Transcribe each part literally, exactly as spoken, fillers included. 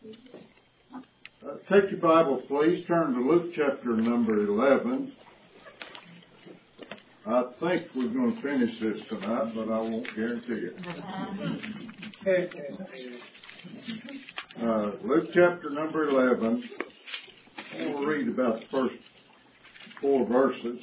Uh, take your Bible, please. Turn to Luke chapter number eleven. I think we're going to finish this tonight, but I won't guarantee it. Uh, Luke chapter number eleven. We'll read about the first four verses.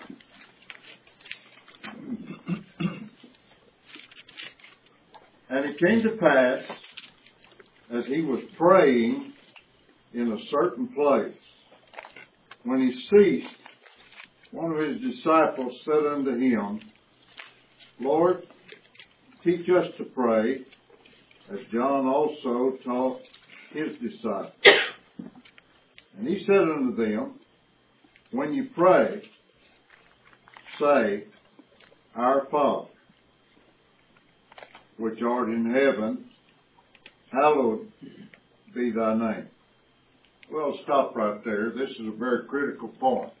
And it came to pass, as he was praying in a certain place, when he ceased, one of his disciples said unto him, Lord, teach us to pray, as John also taught his disciples. And he said unto them, when you pray, say, Our Father, which art in heaven, hallowed be thy name. Well, stop right there. This is a very critical point.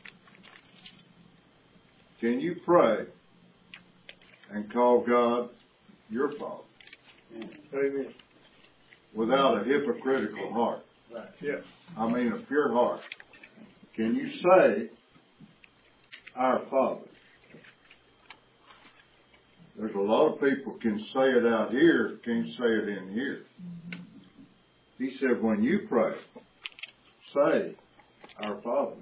Can you pray and call God your Father? Amen. Without a hypocritical heart. Right. Yes. I mean a pure heart. Can you say, Our Father? There's a lot of people can say it out here, can't say it in here. He said, when you pray, say, Our Father,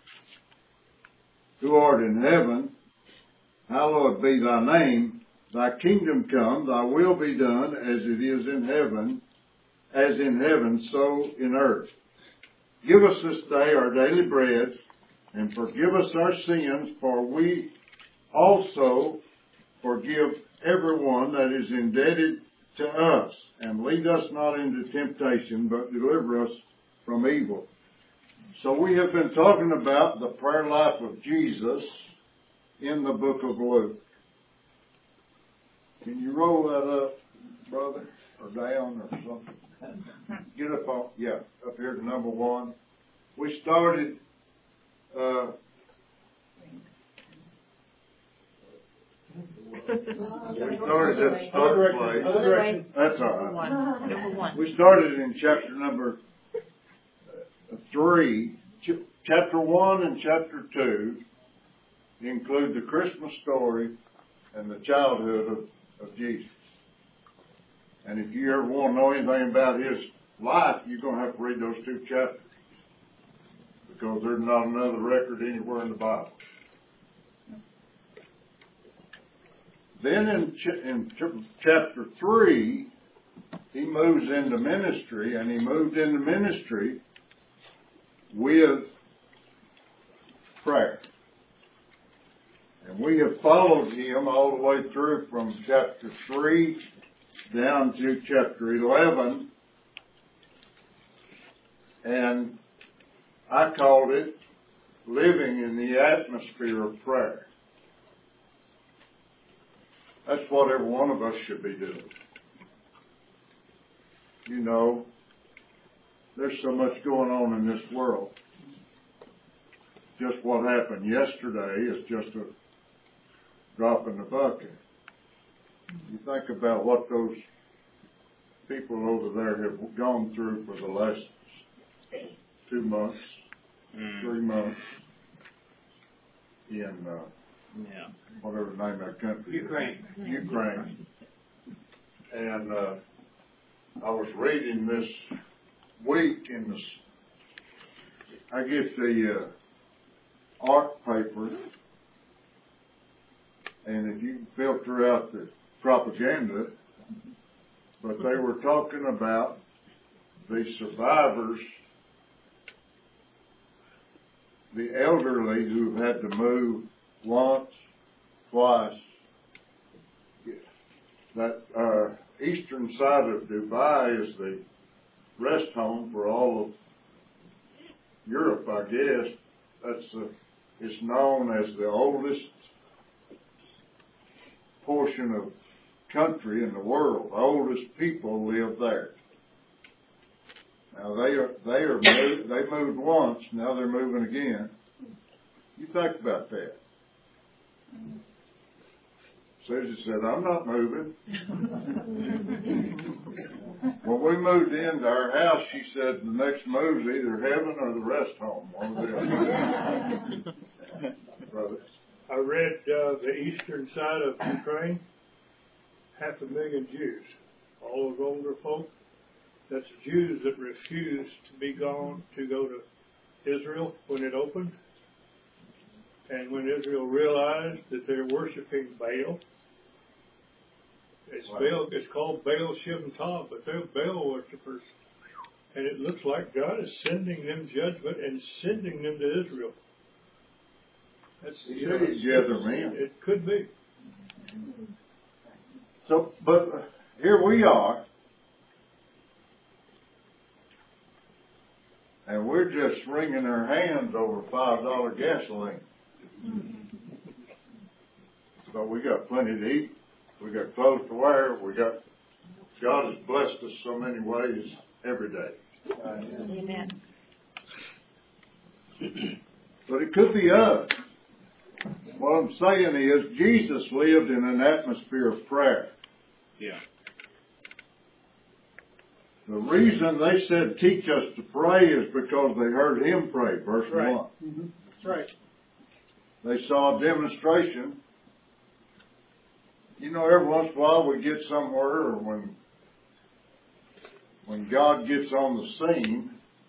who art in heaven, hallowed be thy name. Thy kingdom come, thy will be done as it is in heaven, as in heaven, so in earth. Give us this day our daily bread, and forgive us our sins, for we also forgive everyone that is indebted to us. And lead us not into temptation, but deliver us from evil. So we have been talking about the prayer life of Jesus in the book of Luke. Can you roll that up, brother, or down, or something? Get up on, yeah, up here to number one. We started, uh, we started at the start place. That's all right. Number one. We started in chapter number three. Ch- chapter one and chapter two include the Christmas story and the childhood of, of Jesus. And if you ever want to know anything about his life, you're going to have to read those two chapters, because there's not another record anywhere in the Bible. Then in, ch- in ch- chapter three, he moves into ministry, and he moved into ministry with prayer. And we have followed him all the way through from chapter three down to chapter eleven. And I called it living in the atmosphere of prayer. That's what every one of us should be doing. You know, there's so much going on in this world. Just what happened yesterday is just a drop in the bucket. You think about what those people over there have gone through for the last two months, mm. three months in uh, yeah. whatever the name of that country Ukraine. is. Ukraine. And uh, I was reading this week in the, I guess the uh, art paper, and if you can filter out the propaganda, but they were talking about the survivors, the elderly who've had to move once, twice. That uh, eastern side of Dubai is the rest home for all of Europe, I guess. That's uh, it's known as the oldest portion of country in the world. The oldest people live there. Now they are they are moved, they moved once. Now they're moving again. You think about that. Susie said, I'm not moving. When we moved into our house, she said the next move's either heaven or the rest home. One of them. Brother. I read uh, the eastern side of Ukraine, half a million Jews, all of older folk. That's Jews that refused to be gone to go to Israel when it opened. And when Israel realized that they're worshiping Baal, it's, wow. Baal, it's called Baal Shem Tov, but they're Baal worshippers. And it looks like God is sending them judgment and sending them to Israel. That's, you know, gather men. It could be. So, but here we are, and we're just wringing our hands over five dollar gasoline. But we got plenty to eat. We got clothes to wear. We got God has blessed us so many ways every day. Amen. But it could be us. What I'm saying is Jesus lived in an atmosphere of prayer. Yeah. The reason they said teach us to pray is because they heard him pray, verse right. one. Mm-hmm. That's right. They saw a demonstration. You know, every once in a while we get somewhere, or when when God gets on the scene,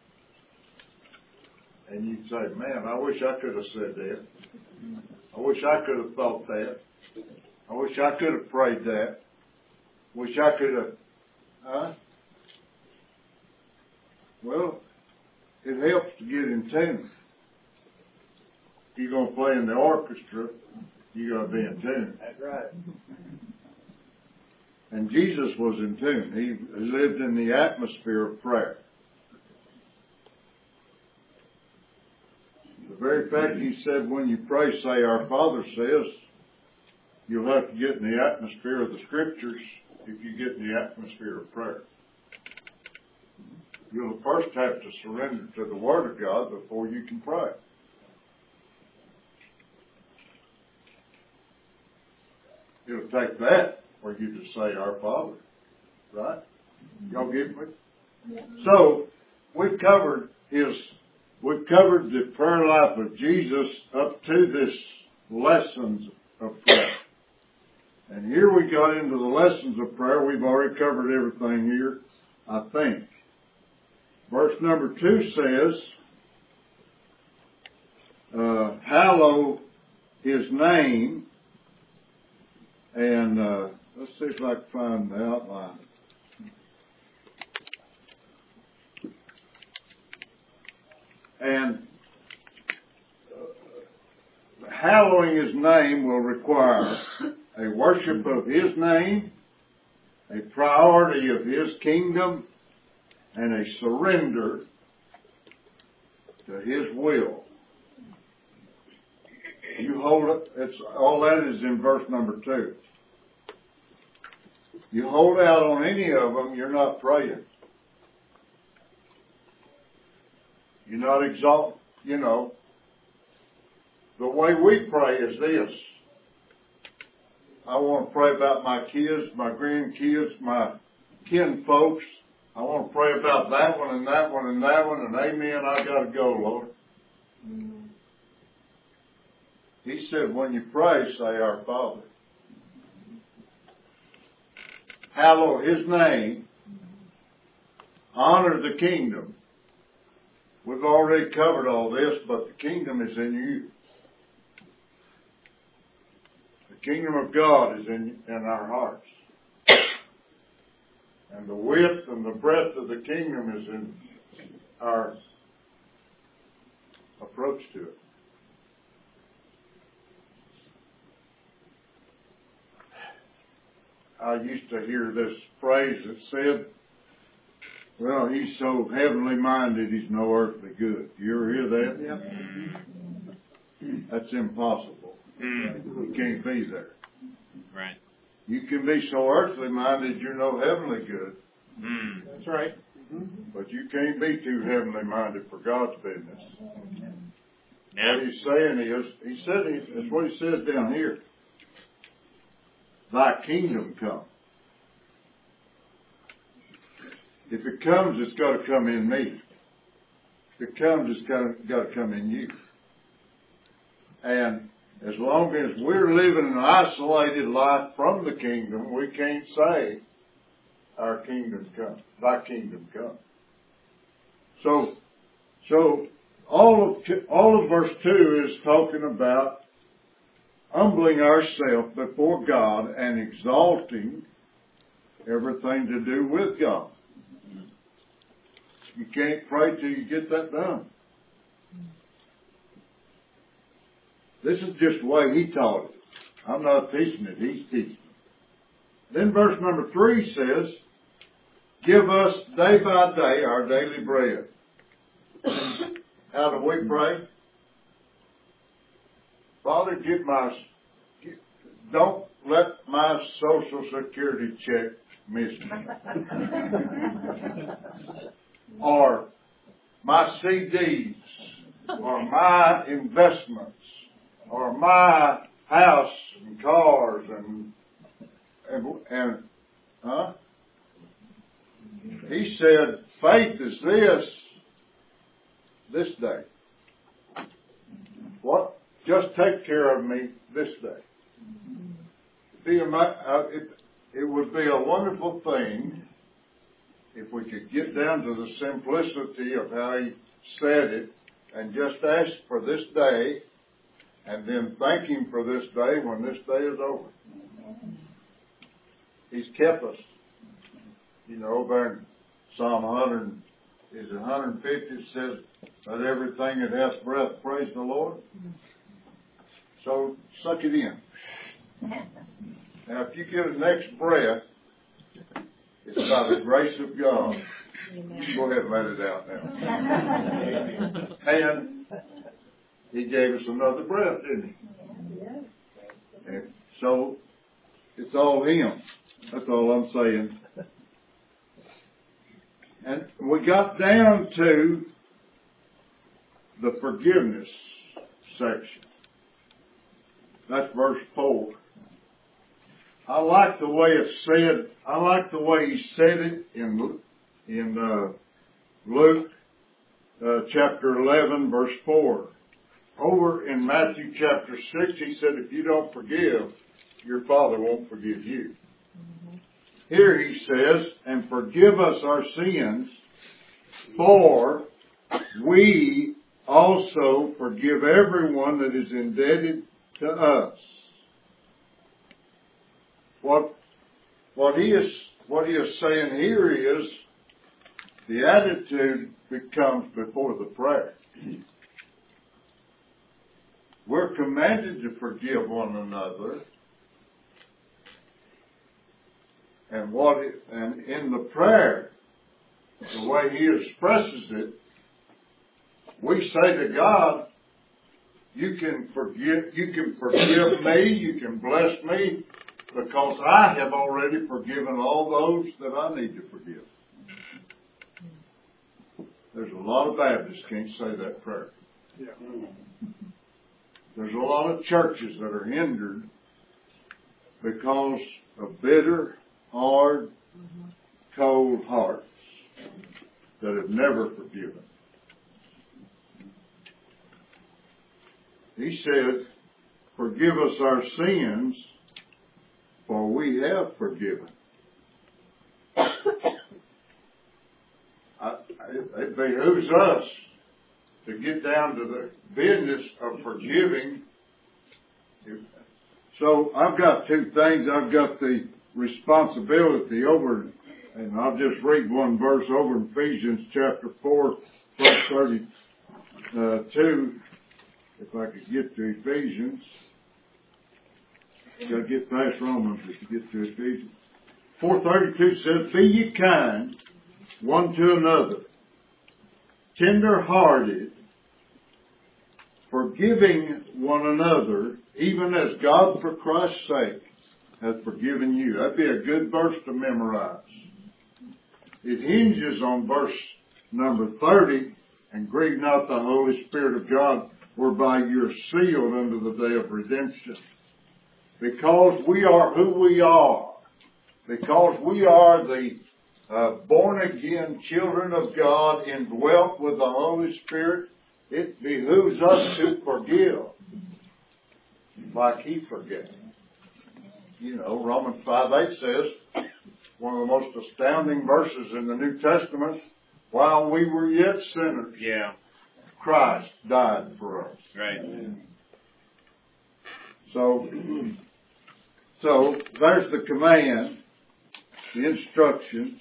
and you say, man, I wish I could have said that. I wish I could have thought that. I wish I could have prayed that. Wish I could have, huh? Well, it helps to get in tune. If you're going to play in the orchestra, you got to be in tune. That's right. And Jesus was in tune. He lived in the atmosphere of prayer. The very fact he said, when you pray, say, our Father says, you'll have to get in the atmosphere of the Scriptures if you get in the atmosphere of prayer. You'll first have to surrender to the Word of God before you can pray. It'll take that for you to say, our Father. Right? Y'all get me? Yeah. So, we've covered his, we've covered the prayer life of Jesus up to this lessons of prayer. And here we got into the lessons of prayer. We've already covered everything here, I think. Verse number two says, uh, hallow his name. And uh, let's see if I can find the outline. And uh, hallowing his name will require a worship of his name, a priority of his kingdom, and a surrender to his will. You hold it, it's, all that is in verse number two. You hold out on any of them, you're not praying. You're not exalting, you know. The way we pray is this. I want to pray about my kids, my grandkids, my kin folks. I want to pray about that one and that one and that one, and amen, I got to go, Lord. Mm-hmm. He said, when you pray, say, our Father. Hallow his name. Honor the kingdom. We've already covered all this, but the kingdom is in you. The kingdom of God is in, in our hearts. And the width and the breadth of the kingdom is in our approach to it. I used to hear this phrase that said, well, he's so heavenly minded, he's no earthly good. You ever hear that? Yeah. That's impossible. Mm. You can't be there. Right. You can be so earthly minded, you're no heavenly good. Mm. That's right. Mm-hmm. But you can't be too heavenly minded for God's business. Yeah. What he's saying is, he said, he, that's what he says down here. thy kingdom come. If it comes, it's got to come in me. If it comes, it's got to, got to come in you. And as long as we're living an isolated life from the kingdom, we can't say, our kingdom come, thy kingdom come. So, so all of, all of verse two is talking about humbling ourselves before God and exalting everything to do with God. You can't pray till you get that done. This is just the way he taught it. I'm not teaching it, he's teaching it. Then verse number three says, give us day by day our daily bread. How do we pray? Father, give my, don't let my Social Security check miss me. Or my C Ds, or my investments, or my house and cars and, and, and huh? He said, faith is this, this day. What? Just take care of me this day. Be a, uh, it, it would be a wonderful thing if we could get down to the simplicity of how he said it and just ask for this day and then thank him for this day when this day is over. He's kept us. You know, there in Psalm one hundred, is it one hundred fifty, it says, let everything that has breath praise the Lord. So, suck it in. Now, if you get a next breath, it's by the grace of God. Go ahead and let it out now. And he gave us another breath, didn't he? And so, it's all him. That's all I'm saying. And we got down to the forgiveness section. That's verse four. I like the way it's said. I like the way he said it in in uh, Luke uh, chapter eleven, verse four. Over in Matthew chapter six, he said, if you don't forgive, your Father won't forgive you. Mm-hmm. Here he says, and forgive us our sins, for we also forgive everyone that is indebted to us. What, what he is, what he is saying here is the attitude becomes before the prayer. We're commanded to forgive one another. And what it, and in the prayer, the way he expresses it, we say to God, you can forgive, you can forgive me, you can bless me, because I have already forgiven all those that I need to forgive. There's a lot of Baptists can't say that prayer. Yeah. There's a lot of churches that are hindered because of bitter, hard, cold hearts that have never forgiven. He said, forgive us our sins, for we have forgiven. I, it, it behooves us to get down to the business of forgiving. So I've got two things. I've got the responsibility over, and I'll just read one verse over in Ephesians chapter four, verse thirty-two. If I could get to Ephesians. Got to get past Romans to get to Ephesians. four thirty-two says, be ye kind one to another, tender-hearted, forgiving one another, even as God for Christ's sake hath forgiven you. That'd be a good verse to memorize. It hinges on verse number thirty, and grieve not the Holy Spirit of God, whereby you're sealed unto the day of redemption. because we are who we are, because we are the uh, born-again children of God indwelt with the Holy Spirit, it behooves us to forgive like He forgave. You know, Romans five eight says, one of the most astounding verses in the New Testament, while we were yet sinners, Yeah. Christ died for us. Right. So, so there's the command, the instruction,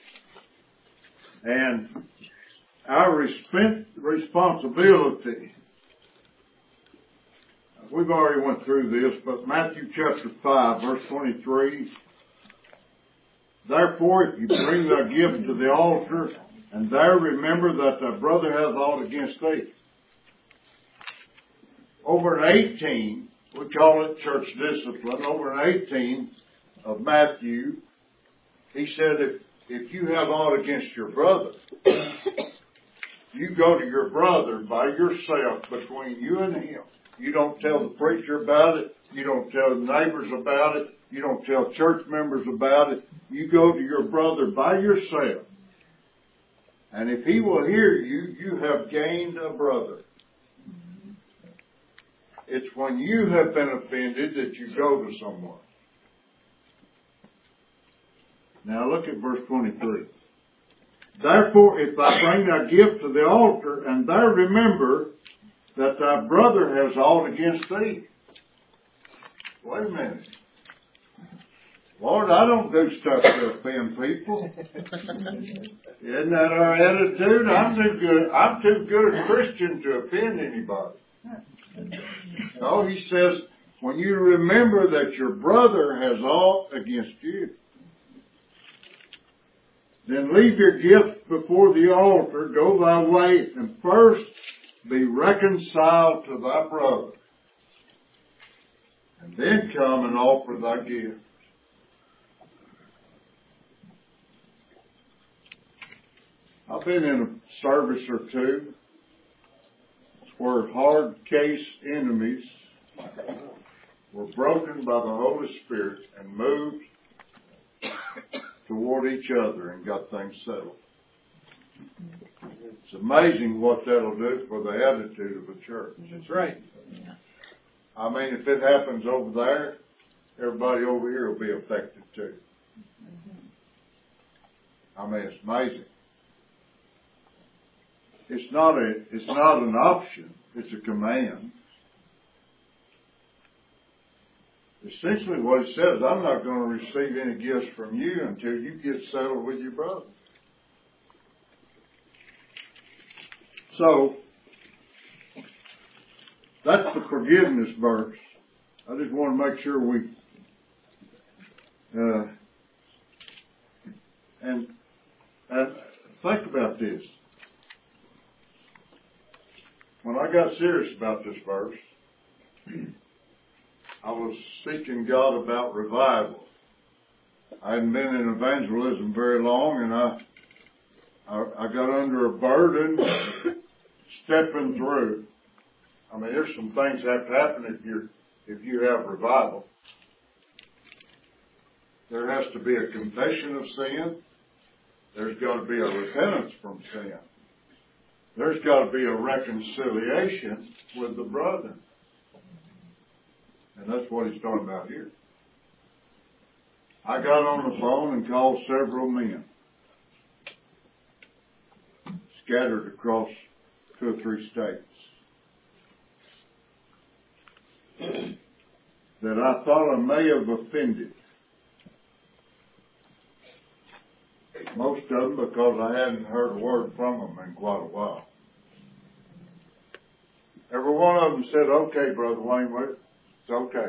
and our resp- responsibility. We've already went through this, but Matthew chapter five, verse twenty-three. Therefore, if you bring thy gift to the altar, and there remember that thy brother hath aught against thee. Over in eighteen, we call it church discipline, over in eighteen of Matthew, he said, if, if you have aught against your brother, you go to your brother by yourself, between you and him. You don't tell the preacher about it. You don't tell the neighbors about it. You don't tell church members about it. You go to your brother by yourself. And if he will hear you, you have gained a brother. It's when you have been offended that you go to someone. Now look at verse twenty-three. Therefore, if thou bring thy gift to the altar, and there remember that thy brother has aught against thee. Wait a minute. Lord, I don't do stuff to offend people. Isn't that our attitude? I'm too good. I'm too good a Christian to offend anybody. No, he says, when you remember that your brother has aught against you, then leave your gift before the altar, go thy way, and first be reconciled to thy brother, and then come and offer thy gift. I've been in a service or two where hard case enemies were broken by the Holy Spirit and moved toward each other and got things settled. It's amazing what that'll do for the attitude of a church. That's right. I mean, if it happens over there, everybody over here will be affected too. I mean, it's amazing. It's not a, it's not an option. It's a command. Essentially what it says, I'm not going to receive any gifts from you until you get settled with your brother. So, that's the forgiveness verse. I just want to make sure we, uh, and, and think about this. When I got serious about this verse, I was seeking God about revival. I hadn't been in evangelism very long, and I, I, I got under a burden stepping through. I mean, there's some things that have to happen if you if you have revival. There has to be a confession of sin. There's got to be a repentance from sin. There's got to be a reconciliation with the brother. And that's what he's talking about here. I got on the phone and called several men scattered across two or three states that I thought I may have offended. Most of them because I hadn't heard a word from them in quite a while. Every one of them said, okay, Brother Wayne, it's okay.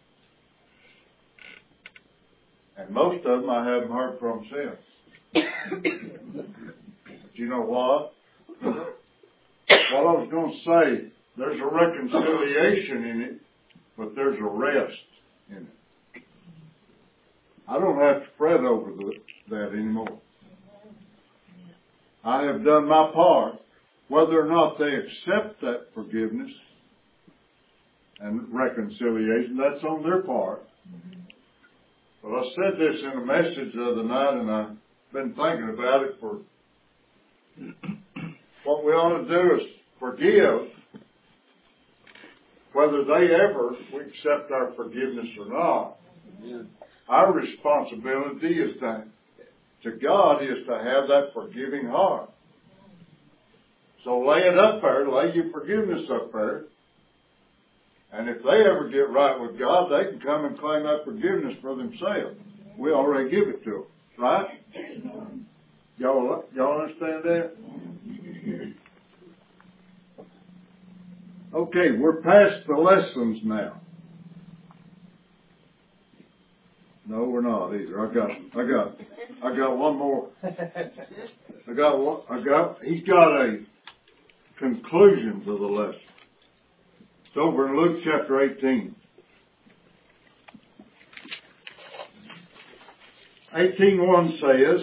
And most of them I haven't heard from since. But you know what? What I was going to say, there's a reconciliation in it, but there's a rest in it. I don't have to fret over the, that anymore. I have done my part. Whether or not they accept that forgiveness, and reconciliation. That's on their part. But I said this in a message the other night, and I've been thinking about it for what we ought to do is forgive, whether they ever accept our forgiveness or not. Yeah. Our responsibility is to, to God is to have that forgiving heart. So lay it up there, lay your forgiveness up there. And if they ever get right with God, they can come and claim that forgiveness for themselves. We already give it to them, right? Y'all, y'all understand that? Okay, we're past the lessons now. No, we're not either. I got, I got, I got one more. I got one. I got. He's got a conclusion to the lesson. It's over in Luke chapter eighteen. eighteen one says,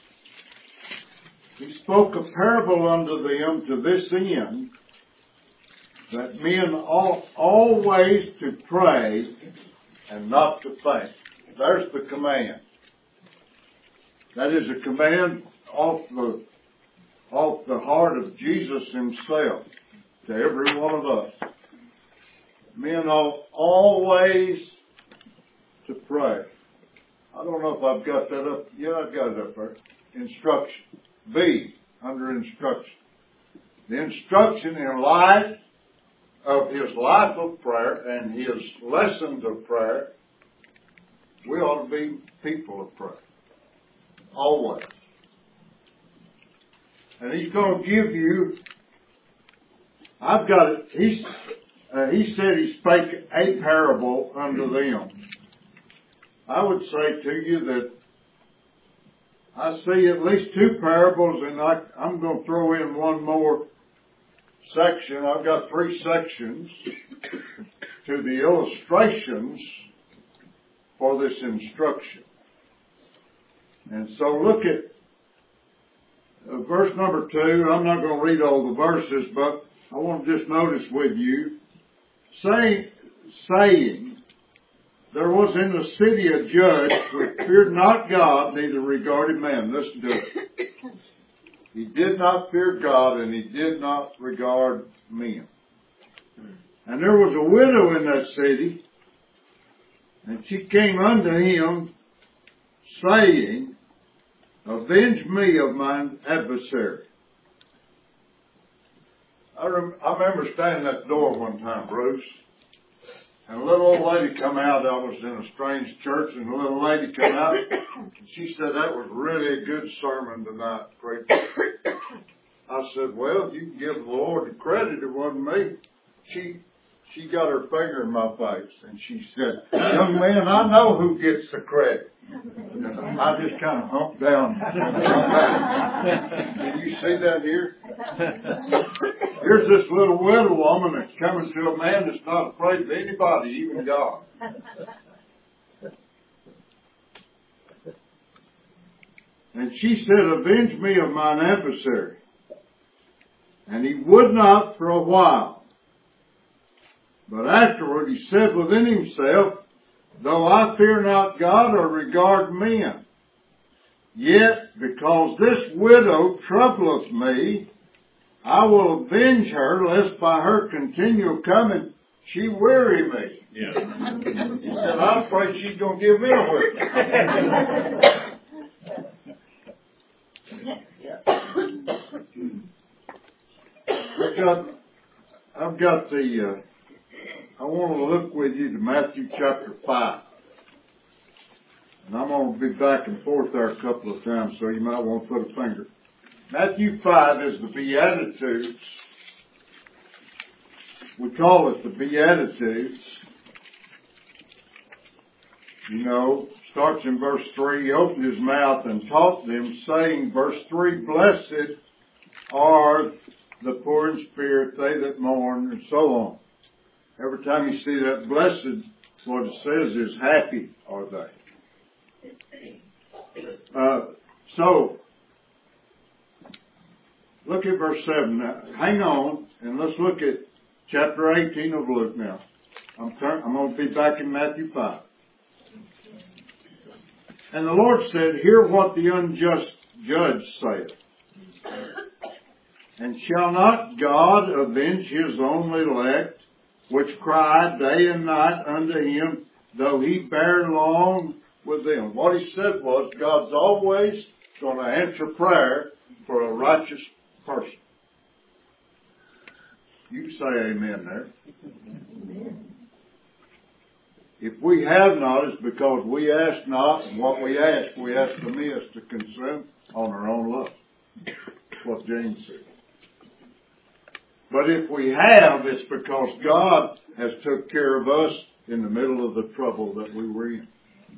He spoke a parable unto them to this end, that men ought always to pray and not to faint. There's the command. That is a command off the, off the heart of Jesus himself to every one of us. Men ought always to pray. I don't know if I've got that up. Yeah, I've got it up there. Instruction. B, under instruction. The instruction in life of his life of prayer and his lessons of prayer, we ought to be people of prayer. Always. And he's going to give you, I've got it, he's, uh, he said he spake a parable unto them. I would say to you that I see at least two parables, and I, I'm going to throw in one more section. I've got three sections to the illustrations for this instruction. And so look at uh, verse number two. I'm not going to read all the verses, but I want to just notice with you, saying, saying, there was in the city a judge which feared not God, neither regarded man. Listen to it. He did not fear God, and he did not regard men. And there was a widow in that city, and she came unto him, saying, avenge me of mine adversary. I, rem- I remember standing at the door one time, Bruce, and a little old lady come out. I was in a strange church, and a little lady come out, and she said, that was really a good sermon tonight, preacher. I said, well, you can give the Lord the credit. It wasn't me. She She got her finger in my face, and she said, young man, I know who gets the credit. I just kind of humped down. Can you see that here? Here's this little widow woman that's coming to a man that's not afraid of anybody, even God. And she said, avenge me of mine adversary. And he would not for a while. But afterward he said within himself, though I fear not God or regard men, yet because this widow troubleth me, I will avenge her, lest by her continual coming she weary me. Yeah. He said, I'm afraid she's going to give me a whipping. I've got, I've got the, uh, I want to look with you to Matthew chapter five. And I'm going to be back and forth there a couple of times, so you might want to put a finger. Matthew five is the Beatitudes. We call it the Beatitudes. You know, starts in verse three. He opened his mouth and taught them, saying, verse three, blessed are the poor in spirit, they that mourn, and so on. Every time you see that blessed, what it says is happy are they. Uh, so, look at verse seven. Now, hang on, and let's look at chapter eighteen of Luke now. I'm, turn, I'm going to be back in Matthew five. And the Lord said, hear what the unjust judge saith. And shall not God avenge his own elect, which cry day and night unto him, though he bear long with them? What he said was, God's always going to answer prayer for a righteous person. You say amen there. If we have not, it's because we ask not, and what we ask, we ask amiss to consume on our own lust. That's what James said. But if we have, it's because God has took care of us in the middle of the trouble that we were in.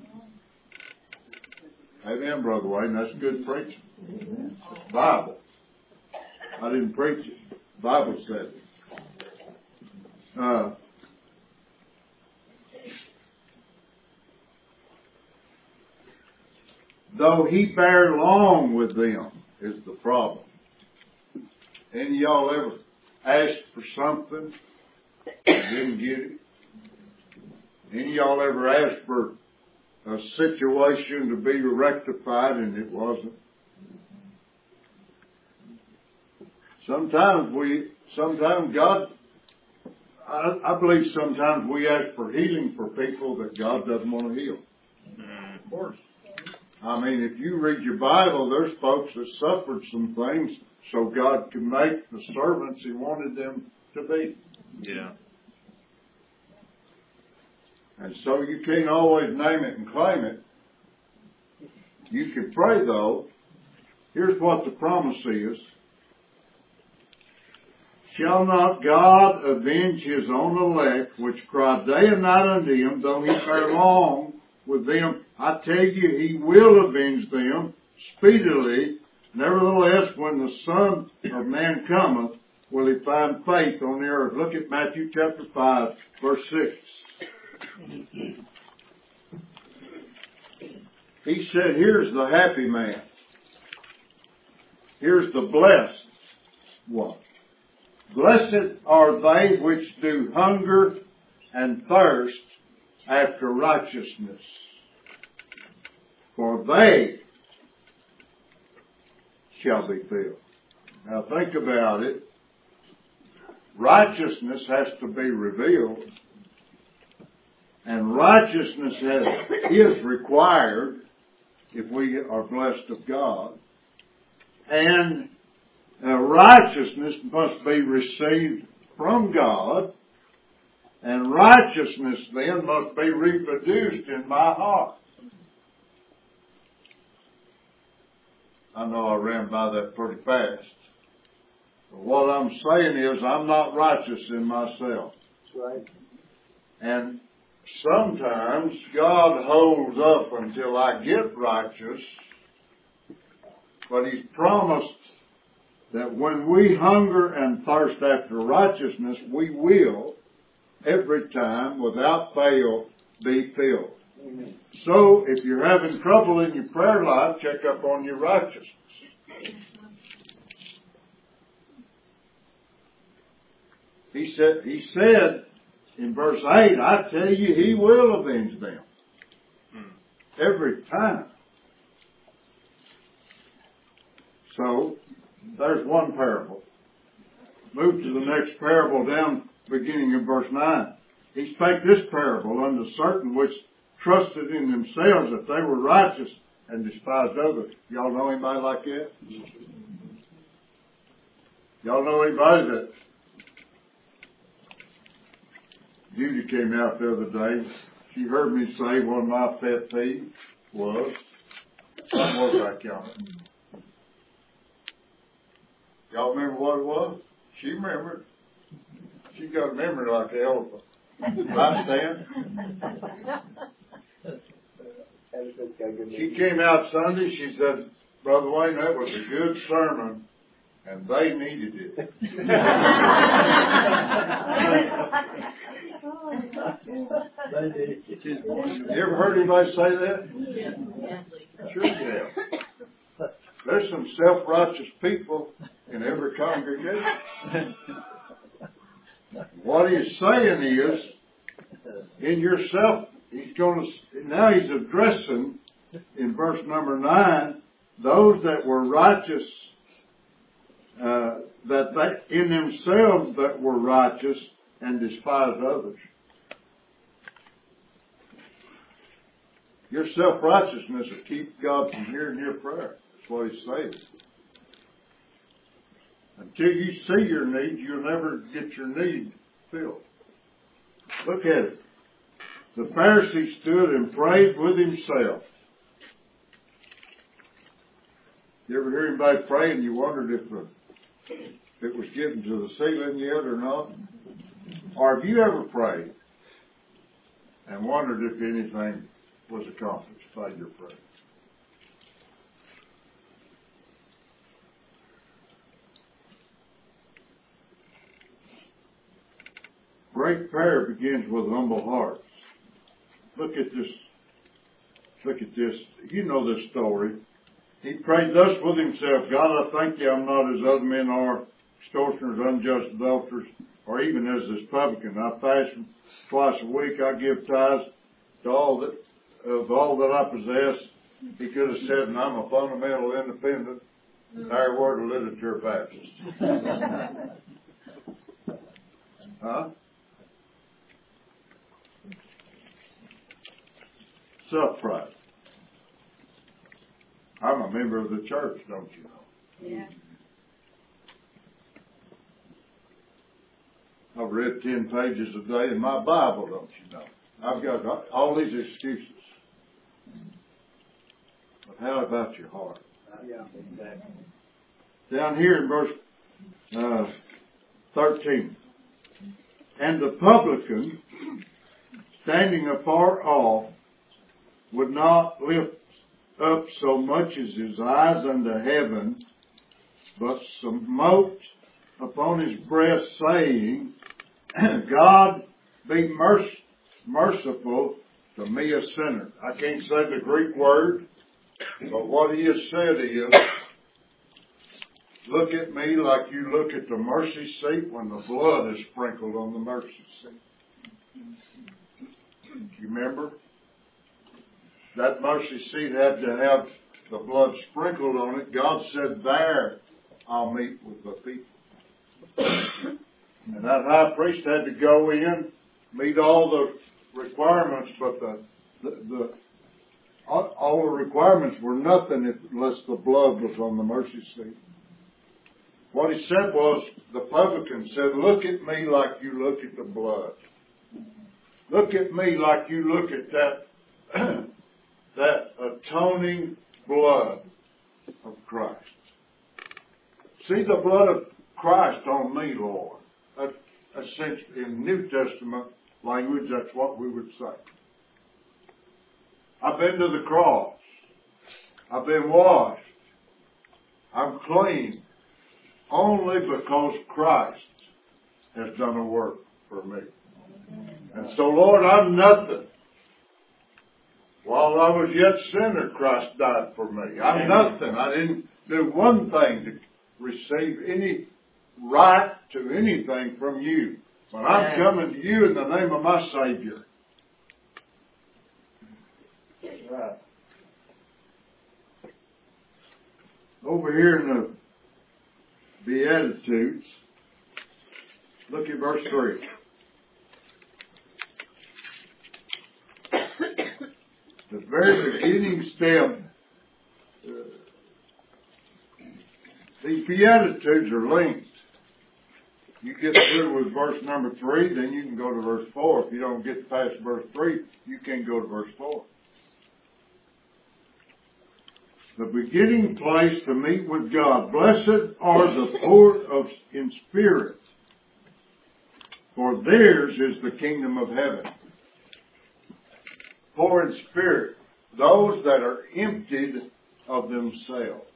Amen, Brother Wayne. That's good preaching. It's Bible. I didn't preach it. The Bible said it. Uh, though he bear long with them is the problem. Any of y'all ever asked for something and didn't get it? Any of y'all ever asked for a situation to be rectified and it wasn't? Sometimes we, sometimes God, I, I believe sometimes we ask for healing for people that God doesn't want to heal. Of course. I mean, if you read your Bible, there's folks that suffered some things so God could make the servants He wanted them to be. Yeah. And so you can't always name it and claim it. You can pray, though. Here's what the promise is. Shall not God avenge his own elect, which cry day and night unto him, though he bear long with them? I tell you, he will avenge them speedily. Nevertheless, when the Son of Man cometh, will he find faith on the earth? Look at Matthew chapter five, verse six. He said, here's the happy man. Here's the blessed one. Blessed are they which do hunger and thirst after righteousness, for they shall be filled. Now think about it. Righteousness has to be revealed, and righteousness has, is required if we are blessed of God. And uh, righteousness must be received from God, and righteousness then must be reproduced in my heart. I know I ran by that pretty fast. But what I'm saying is I'm not righteous in myself. That's right. And sometimes God holds up until I get righteous, but He's promised that when we hunger and thirst after righteousness, we will, every time, without fail, be filled. Amen. So, if you're having trouble in your prayer life, check up on your righteousness. He said, he said in verse eight, I tell you, He will avenge them. Hmm. Every time. So, there's one parable. Move to the next parable down, beginning in verse nine. He spake this parable unto certain which trusted in themselves that they were righteous and despised others. Y'all know anybody like that? Y'all know anybody that... Judy came out the other day. She heard me say one of my pet peeves was, what was I counting? Y'all remember what it was? She remembered. She got a memory like an elephant. Right, Stan? She came out Sunday. She said, Brother Wayne, that was a good sermon, and they needed it. You ever heard anybody say that? Sure you have. There's some self-righteous people in every congregation. What he's saying is, In yourself, he's going to, now he's addressing, in verse number nine, those that were righteous, uh, that they, in themselves that were righteous and despised others. Your self-righteousness will keep God from hearing your prayer. That's what he's saying. Until you see your need, you'll never get your need filled. Look at it. The Pharisee stood and prayed with himself. You ever hear anybody pray and you wondered if, the, if it was getting to the ceiling yet or not? Or have you ever prayed and wondered if anything was accomplished by your prayer? Great prayer begins with humble hearts. Look at this. Look at this. You know this story. He prayed thus with himself, God, I thank you I'm not as other men are, extortioners, unjust adulterers, or even as this publican. I fast twice a week. I give tithes to all that, of all that I possess. He could have said, and I'm a fundamental independent, higher word of literature Baptist. Huh? Self-pride. I'm a member of the church, don't you know? Yeah. I've read ten pages a day in my Bible, don't you know? I've got all these excuses. But how about your heart? Yeah, exactly. Down here in verse uh, thirteen. And the publican, standing afar off, would not lift up so much as his eyes unto heaven, but smote upon his breast, saying, God be merc- merciful to me, a sinner. I can't say the Greek word, but what he has said is, look at me like you look at the mercy seat when the blood is sprinkled on the mercy seat. You remember? That mercy seat had to have the blood sprinkled on it. God said, there I'll meet with the people. And that high priest had to go in, meet all the requirements, but the, the, the all, all the requirements were nothing unless the blood was on the mercy seat. What he said was, the publican said, look at me like you look at the blood. Look at me like you look at that, that atoning blood of Christ. See the blood of Christ on me, Lord. That, essentially, in New Testament language, that's what we would say. I've been to the cross. I've been washed. I'm clean. Only because Christ has done a work for me. And so, Lord, I'm nothing. While I was yet sinner, Christ died for me. I'm nothing. I didn't do one thing to receive any right to anything from you. But I'm coming to you in the name of my Savior. Right. Over here in the Beatitudes, look at verse three. The very beginning step, uh, these Beatitudes are linked. You get through with verse number three, then you can go to verse four. If you don't get past verse three, you can't go to verse four. The beginning place to meet with God. Blessed are the poor of in spirit, for theirs is the kingdom of heaven. Poor in spirit, those that are emptied of themselves.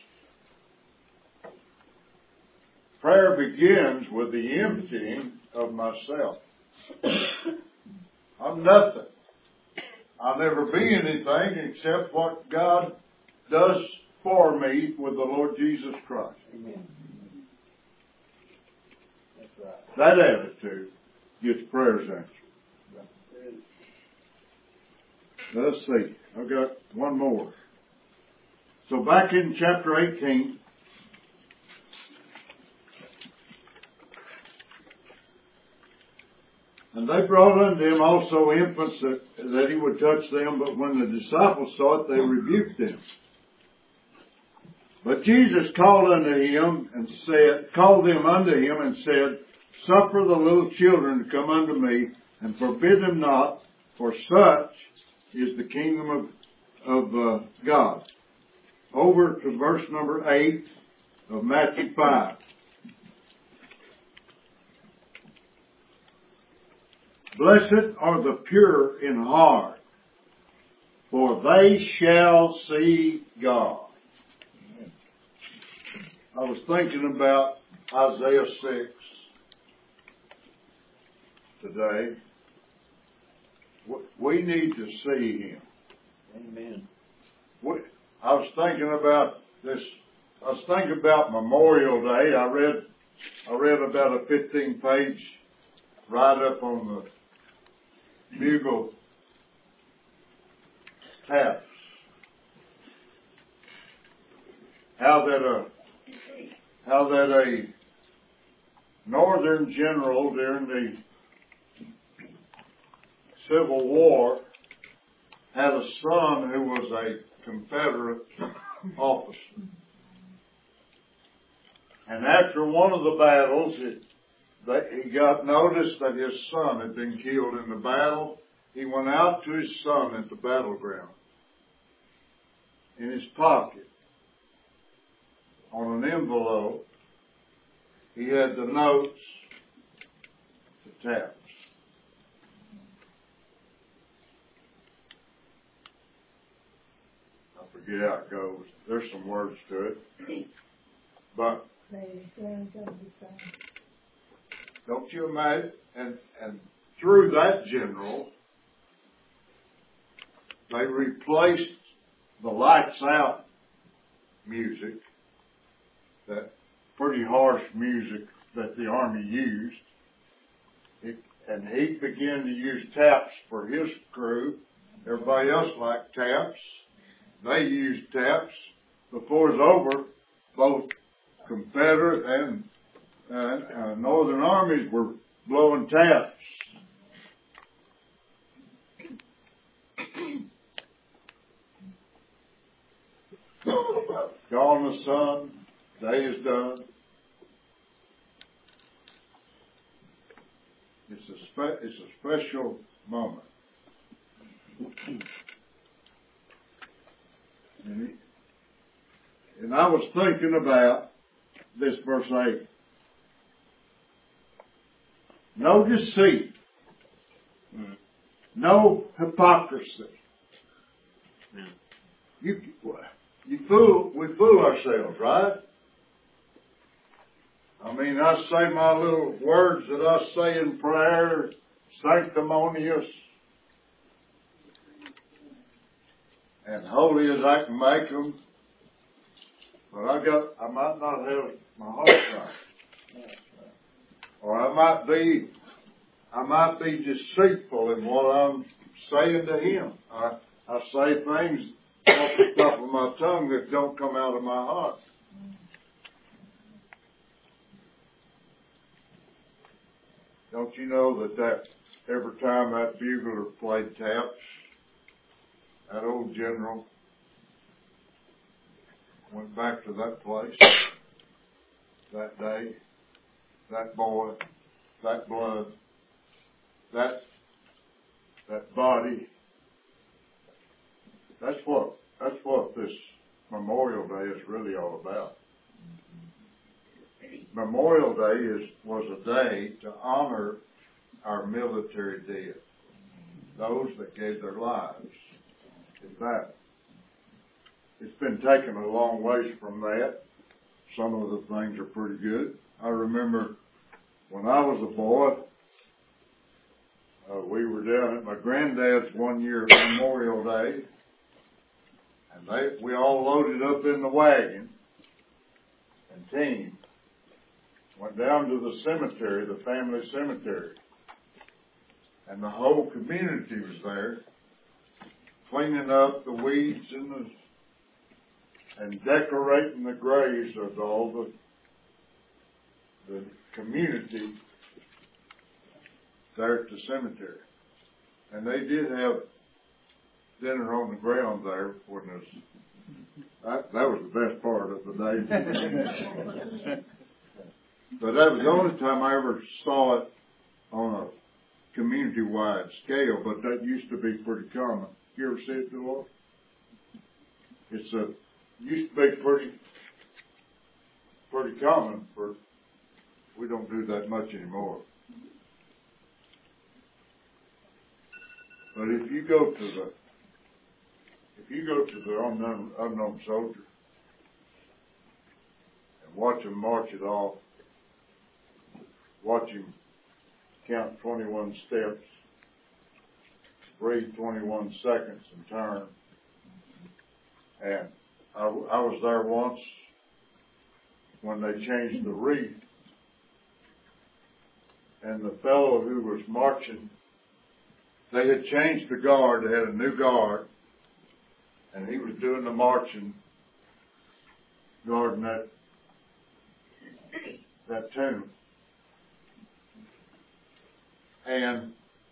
Prayer begins with the emptying of myself. I'm nothing. I'll never be anything except what God does for me with the Lord Jesus Christ. Amen. That's right. That attitude gets prayers answered. Let's see. I've got one more. So back in chapter eighteen, and they brought unto him also infants that, that he would touch them, but when the disciples saw it, they rebuked them. But Jesus called unto him and said, called them unto him and said, Suffer the little children to come unto me, and forbid them not, for such is the kingdom of, of uh, God. Over to verse number eight of Matthew five. Blessed are the pure in heart, for they shall see God. I was thinking about Isaiah six today. We need to see Him. Amen. We, I was thinking about this. I was thinking about Memorial Day. I read, I read about a fifteen-page write-up on the bugle taps. How that a, how that a Northern general during the Civil War had a son who was a Confederate officer. And after one of the battles, it, that he got notice that his son had been killed in the battle. He went out to his son at the battleground. In his pocket, on an envelope, he had the notes to Taps. I forget how it goes. There's some words to it. But don't you imagine? And, and through that general, they replaced the lights out music, that pretty harsh music that the Army used. It, and he began to use taps for his crew. Everybody else liked taps. They used taps. Before it was over, both Confederate and uh, uh, Northern armies were blowing taps. Gone the sun, day is done. It's a spe- it's a special moment. And, he, and I was thinking about this verse eight. No deceit. No hypocrisy. You, you fool, we fool ourselves, right? I mean, I say my little words that I say in prayer, sanctimonious and holy as I can make them. But I got, I might not have my heart right. Or I might be, I might be deceitful in what I'm saying to Him. I, I say things off the top of my tongue that don't come out of my heart. Don't you know that, that every time that bugler played taps, that old general went back to that place, that day, that boy, that blood, that that body. That's what that's what this Memorial Day is really all about. Memorial Day is was a day to honor our military dead, those that gave their lives in battle. It's been taken a long ways from that. Some of the things are pretty good. I remember when I was a boy, uh, we were down at my granddad's one year Memorial Day, and they we all loaded up in the wagon and team went down to the cemetery, the family cemetery, and the whole community was there. cleaning up the weeds and the and decorating the graves of all the the community there at the cemetery. And they did have dinner on the ground there when it was, that, that was the best part of the day. But that was the only time I ever saw it on a community-wide scale, but that used to be pretty common. You ever see it, Dolores? It's a, used to be pretty, pretty common, for we don't do that much anymore. But if you go to the, if you go to the unknown, unknown soldier and watch him march it off, watch him count twenty-one steps, breathe twenty-one seconds and turn. And I, I was there once when they changed the wreath, and the fellow who was marching, they had changed the guard, they had a new guard, and he was doing the marching, guarding that, that tomb. And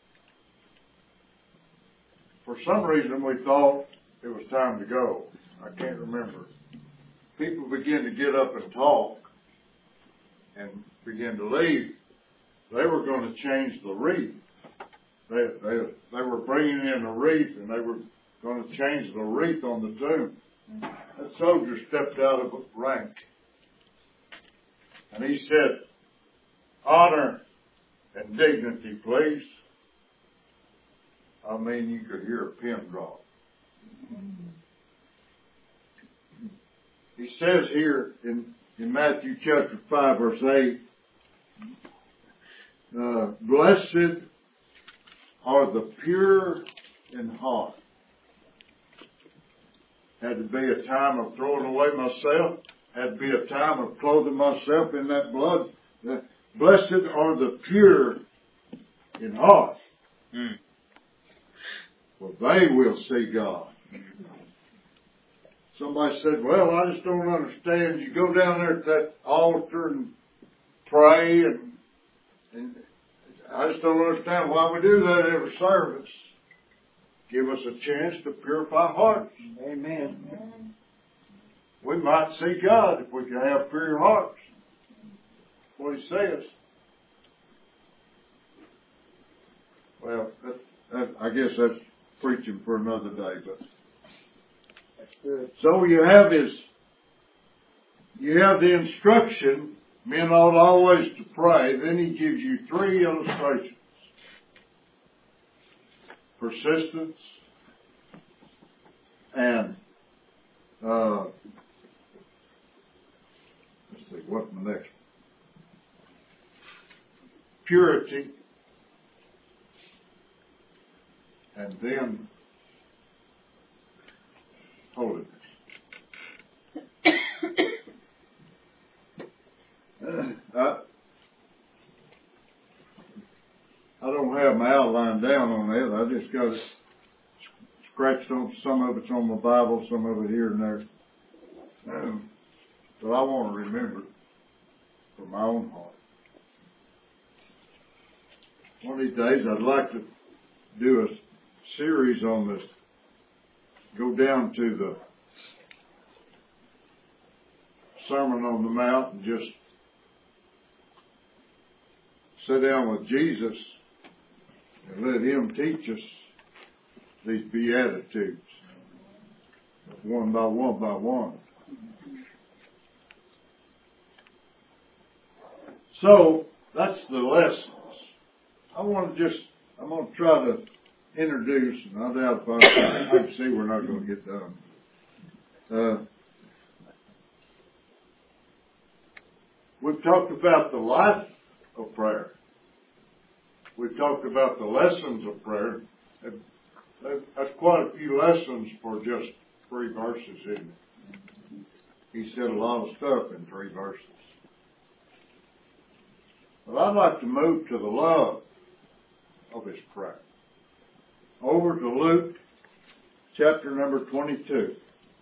for some reason we thought it was time to go. I can't remember. People began to get up and talk and begin to leave. They were going to change the wreath. They, they, they were bringing in a wreath, and they were going to change the wreath on the tomb. That soldier stepped out of rank, and he said, "Honor and dignity, please." I mean, you could hear a pin drop. He says here in, in Matthew chapter five, verse eight, uh, blessed are the pure in heart. Had to be a time of throwing away myself. Had to be a time of clothing myself in that blood. Blessed are the pure in heart. Mm. For they will see God. Somebody said, well, I just don't understand. You go down there to that altar and pray, and, and I just don't understand why we do that every service. Give us a chance to purify hearts. Amen. We might see God if we can have pure hearts. That's what he says. Well, that, that, I guess that's preaching for another day, but that's good. So you have his, you have the instruction, men ought always to pray. Then he gives you three illustrations. Persistence and uh, let's see, what's the next one? Purity, and then holiness. I, I don't have my outline down on that. I just got it scratched on. Some of it's on my Bible, some of it here and there. Um, but I want to remember it for my own heart. One of these days, I'd like to do a series on this. Go down to the Sermon on the Mount and just sit down with Jesus and let him teach us these Beatitudes, one by one by one. So, that's the lessons. I want to just, I'm going to try to introduce, and I doubt if I, I can see we're not going to get done. Uh, we've talked about the life of prayer. We've talked about the lessons of prayer. That's quite a few lessons for just three verses, isn't it? He said a lot of stuff in three verses. But I'd like to move to the love of his prayer. Over to Luke chapter number twenty-two.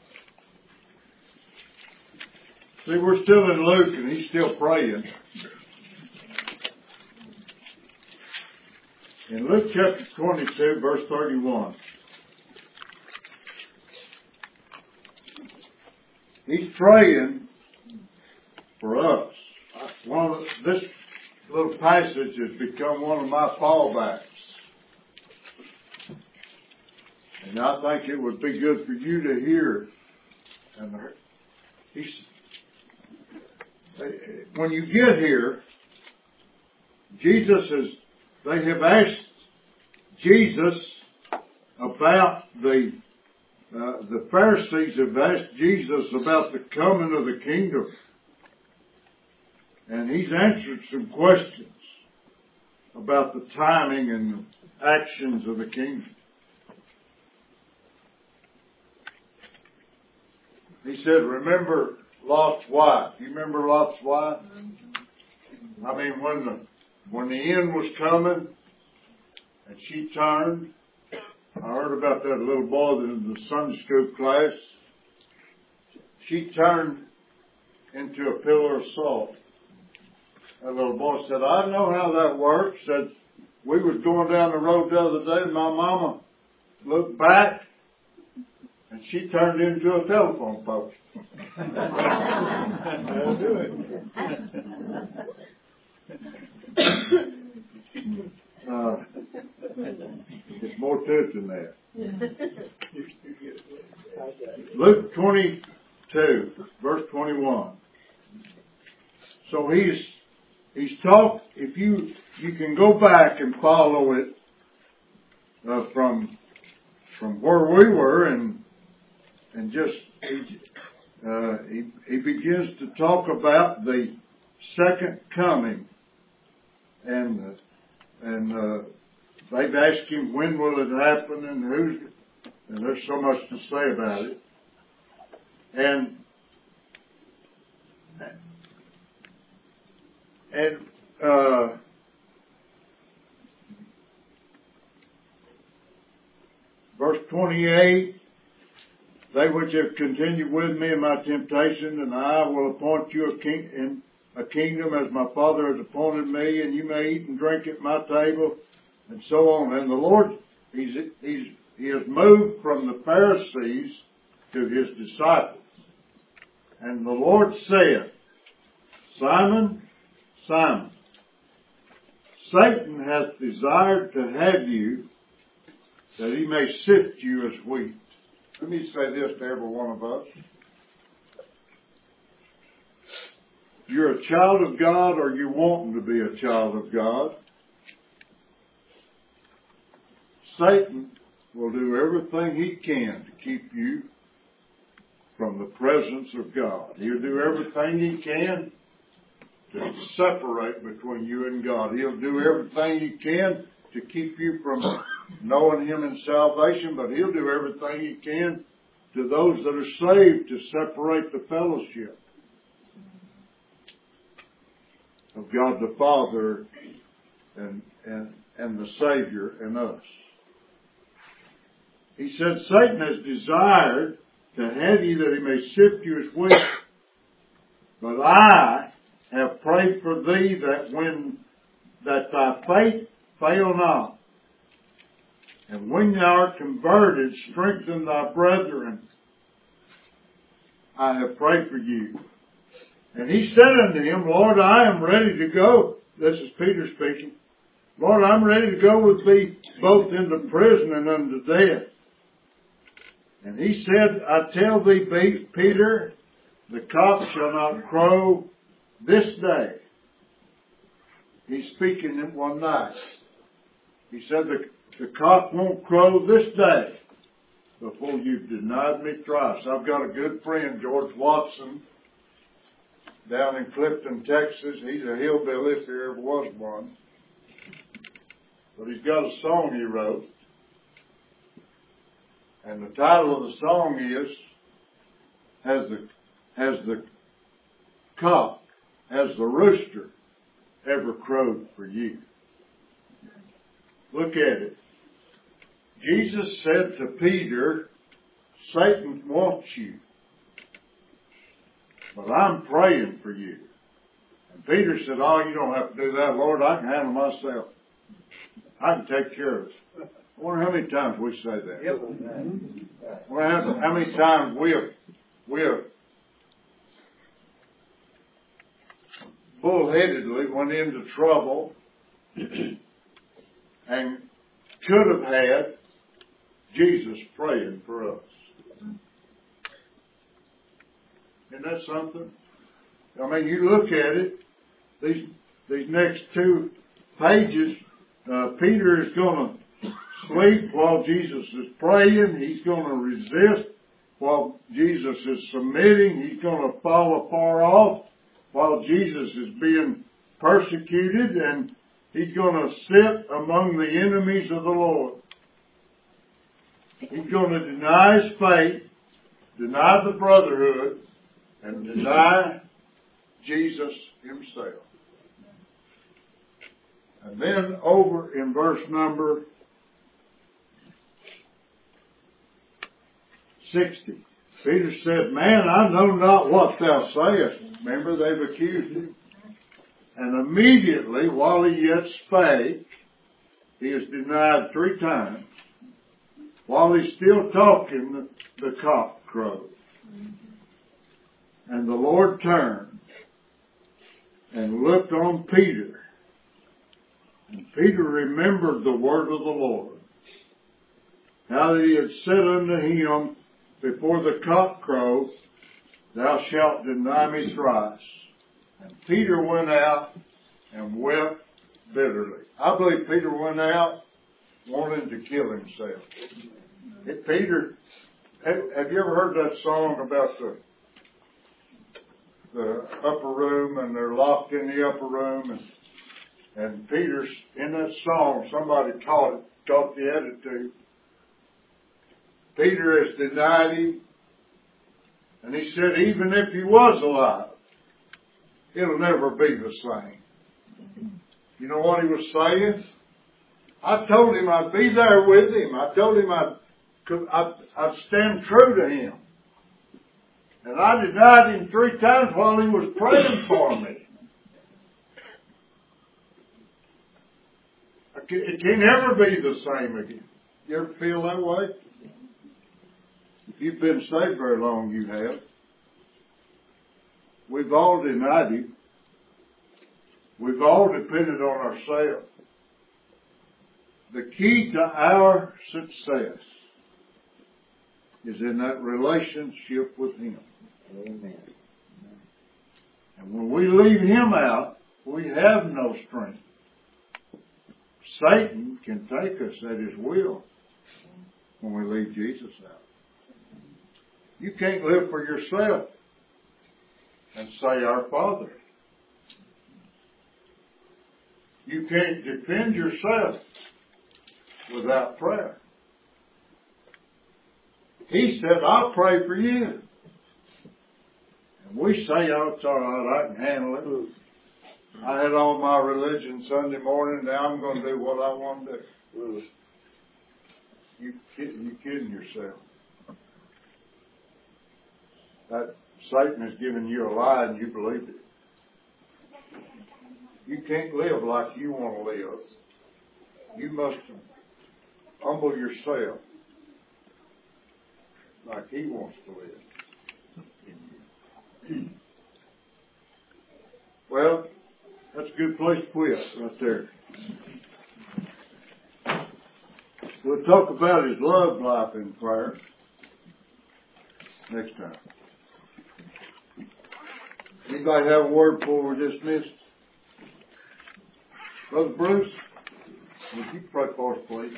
See, we're still in Luke and he's still praying. In Luke chapter twenty-two, verse thirty-one. He's praying for us. One of the, this little passage has become one of my fallbacks. And I think it would be good for you to hear. And he's, when you get here, Jesus is, they have asked Jesus about the, uh, the Pharisees have asked Jesus about the coming of the kingdom. And he's answered some questions about the timing and actions of the kingdom. He said, remember Lot's wife. You remember Lot's wife? I mean, when the, when the end was coming and she turned, I heard about that little boy in the Sunday school class. She turned into a pillar of salt. That little boy said, I know how that works. Said, we was going down the road the other day and my mama looked back and she turned into a telephone post. That'll do it. uh, there's more to it than that. Luke twenty-two, verse twenty-one. So he's he's talked. If you you can go back and follow it uh, from from where we were and. And just, uh, he, he begins to talk about the second coming. And, uh, and, uh, they've asked him when will it happen and who's, and there's so much to say about it. And, and, uh, verse twenty-eight, they which have continued with me in my temptation, and I will appoint you a king in a kingdom as my Father has appointed me, and you may eat and drink at my table, and so on. And the Lord, he's, he's, he has moved from the Pharisees to his disciples. And the Lord said, Simon, Simon, Satan hath desired to have you, that he may sift you as wheat. Let me say this to every one of us. You're a child of God or you're wanting to be a child of God. Satan will do everything he can to keep you from the presence of God. He'll do everything he can to separate between you and God. He'll do everything he can to keep you from knowing him in salvation, but he'll do everything he can to those that are saved to separate the fellowship of God the Father and, and, and the Savior and us. He said, Satan has desired to have you that he may sift you as wheat, but I have prayed for thee that when that thy faith fail not, and when thou art converted, strengthen thy brethren. I have prayed for you. And he said unto him, Lord, I am ready to go. This is Peter speaking. Lord, I'm ready to go with thee both into prison and unto death. And he said, I tell thee, Peter, the cock shall not crow this day. He's speaking it one night. He said, the, the cock won't crow this day before you've denied me thrice. I've got a good friend, George Watson, down in Clifton, Texas. He's a hillbilly if there ever was one. But he's got a song he wrote. And the title of the song is, Has the, has the cock, has the rooster ever crowed for you? Look at it. Jesus said to Peter, Satan wants you. But I'm praying for you. And Peter said, oh, you don't have to do that, Lord. I can handle myself. I can take care of it. I wonder how many times we say that. Yep. Well, how, how many times we have, we have bullheadedly went into trouble and could have had Jesus praying for us. Isn't that something? I mean, you look at it, these these next two pages, uh, Peter is going to sleep while Jesus is praying. He's going to resist while Jesus is submitting. He's going to fall afar off while Jesus is being persecuted. And he's going to sit among the enemies of the Lord. He's going to deny his faith, deny the brotherhood, and deny Jesus himself. And then over in verse number sixty, Peter said, man, I know not what thou sayest. Remember, they've accused him. And immediately, while he yet spake, he is denied three times. While he's still talking, the, the cock crowed. And the Lord turned and looked on Peter. And Peter remembered the word of the Lord, how that he had said unto him before the cock crowed, thou shalt deny me thrice. And Peter went out and wept bitterly. I believe Peter went out wanting to kill himself. It, Peter, have, have you ever heard that song about the the upper room, and they're locked in the upper room, and and Peter's in that song. Somebody taught it, taught the attitude. Peter has denied him, and he said, even if he was alive, it'll never be the same. You know what he was saying? I told him I'd be there with him. I told him I'd, I'd, I'd stand true to him. And I denied him three times while he was praying for me. It can never be the same again. You ever feel that way? If you've been saved very long, you have. We've all denied him. We've all depended on ourselves. The key to our success is in that relationship with him. Amen. And when we leave him out, we have no strength. Satan can take us at his will when we leave Jesus out. You can't live for yourself and say, our Father. You can't defend yourself without prayer. He said, I'll pray for you. And we say, oh, it's all right, I can handle it. I had all my religion Sunday morning, now I'm going to do what I want to do. You kidding, you kidding yourself. That Satan has given you a lie and you believe it. You can't live like you want to live. You must humble yourself like he wants to live. Well, that's a good place to quit right there. We'll talk about his love life in prayer next time. Anybody have a word before we're dismissed? Brother Bruce, would you pray for us, please?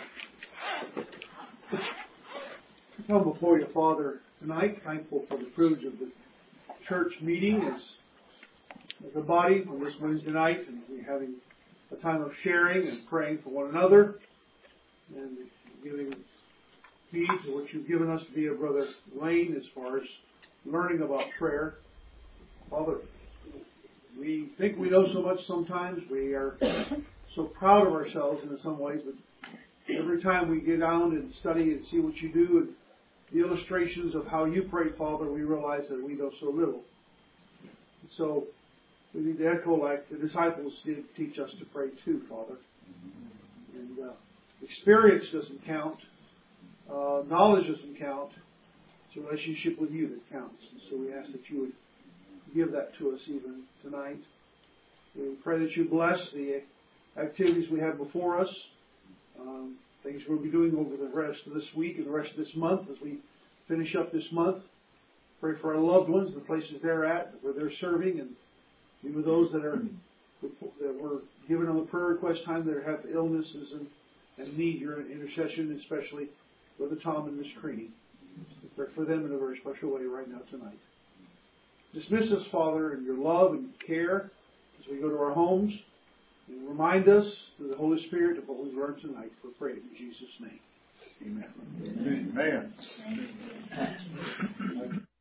I come before you, Father, tonight, thankful for the privilege of the church meeting as, as a body on this Wednesday night, and we're having a time of sharing and praying for one another, and giving heed to what you've given us to be a Brother Lane as far as learning about prayer. Father, we think we know so much sometimes. We are so proud of ourselves in some ways, but every time we get down and study and see what you do, and the illustrations of how you pray, Father, we realize that we know so little. So we need to echo like the disciples did teach us to pray too, Father. And uh, experience doesn't count. Uh, knowledge doesn't count. It's a relationship with you that counts. And so we ask that you would give that to us even tonight. We pray that you bless the activities we have before us, um, things we'll be doing over the rest of this week and the rest of this month as we finish up this month. Pray for our loved ones, the places they're at, where they're serving, and be with those that are that were given on the prayer request time that have illnesses and, and need your intercession, especially Brother Tom and Miss Creaney. We pray for them in a very special way right now tonight. Dismiss us, Father, in your love and care as we go to our homes. And remind us through the Holy Spirit of what we've learned tonight. We pray in Jesus' name. Amen. Amen.